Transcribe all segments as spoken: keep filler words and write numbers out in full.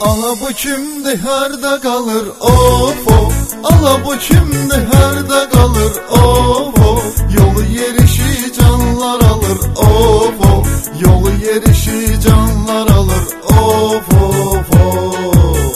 Ala bu kimdi harda kalır of of. Ala bu kimdi harda kalır of of. Yolu yerişi canlar alır of of. Yolu yerişi canlar alır of of of.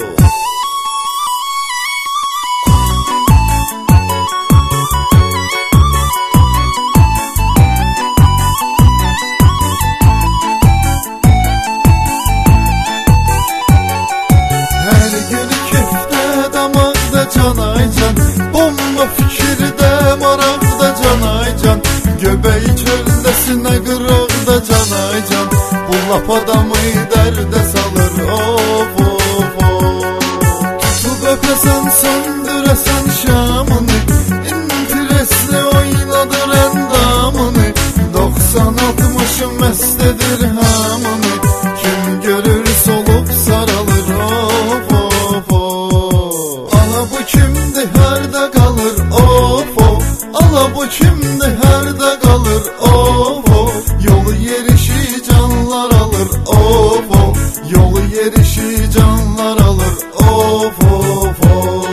Bomba fikirde maraqda canaycan. Göbeği çöldesine qıraqda canaycan. Bu lap adamı dərdə salır of of of. Tutub öpəsən söndürəsən şamını. İntiresli oynadır endamını. Doksan altmışı məst edir hamını. Kim görür solup saralır of of of. Ala bu kimdi harda kalır of of. Ala bu kimdi harda kalır of of. Yolu yerişi canlar alır of of. Yolu yerişi canlar alır of of of.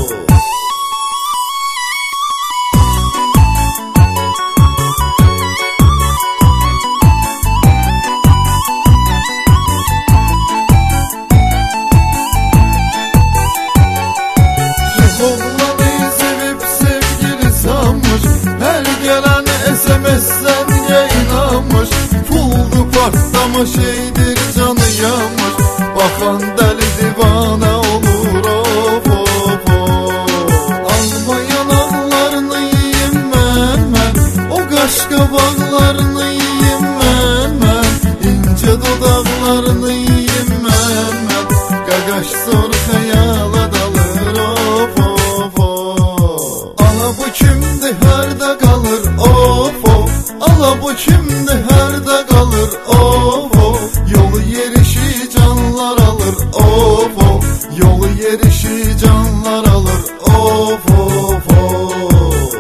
Partlamış şeydir canı yanmış. Bakan deli divane olur of of of. Alma yanaklarını yiyeyim mən mən. O qaş qabaqlarını yiyeyim mən mən. İnce dodaqlarını yiyeyim mən mən. Qaqaş zor xəyala dalır of of of. Ala bu kimdi harda kalır of of. Ala bu kimdi harda kalır of of. Yolu yerişi canlar alır of of. Yolu yerişi canlar alır of of of.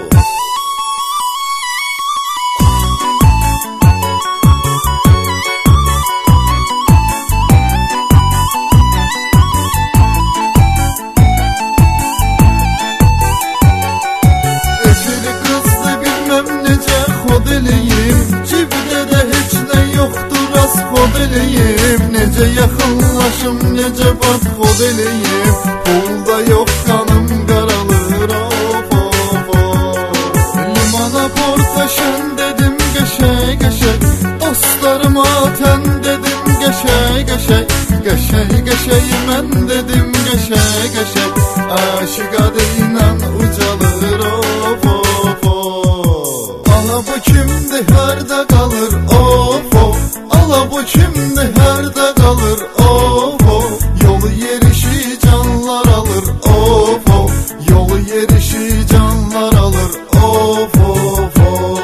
Efili kızdı bilmem nece xodeliyim. Cibde de hiç ne yoktur az xodeliyim. Nece yaxınlaşım nece bat xodeliyim. Pulda yok kanım qaralır of of of. Limana portaşın dedim qəşəy qəşəy. Dostlarıma tən dedim qəşəy qəşəy. Qəşəy qəşəy mən dedim qəşəy qəşəy. Aşıqa deyinən ucalır of of of. Ala bu kimdi harda kalır of of. Ala bu kimdi harda kalır of of. Yolu yerişi canlar alır of of. Yolu yerişi canlar alır of of of.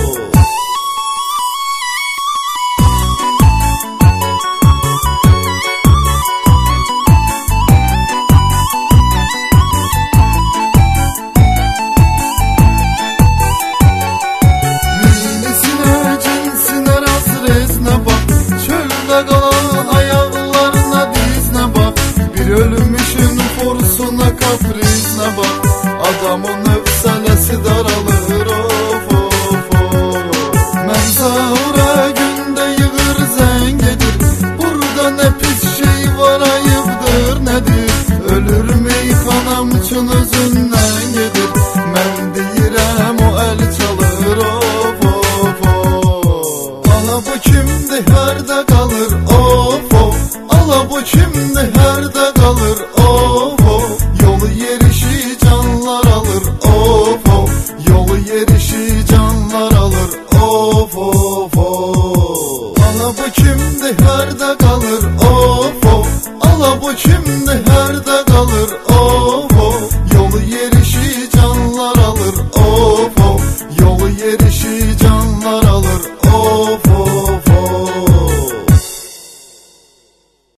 Ölmüşün forsuna kaprizine bak. Adamın öfselesi daralır of of of. Mən sahura günde yığır zengedir. Burada ne pis şey var ayıbdır nedir. Ölür meyxanam üçün özündən gedir. Mən deyirəm o el çalır of of of. Ala bu kimdi harda kalır of of. Ala bu kimdi harda kalır of of. Yolu yerişi canlar alır of of. Yolu yerişi canlar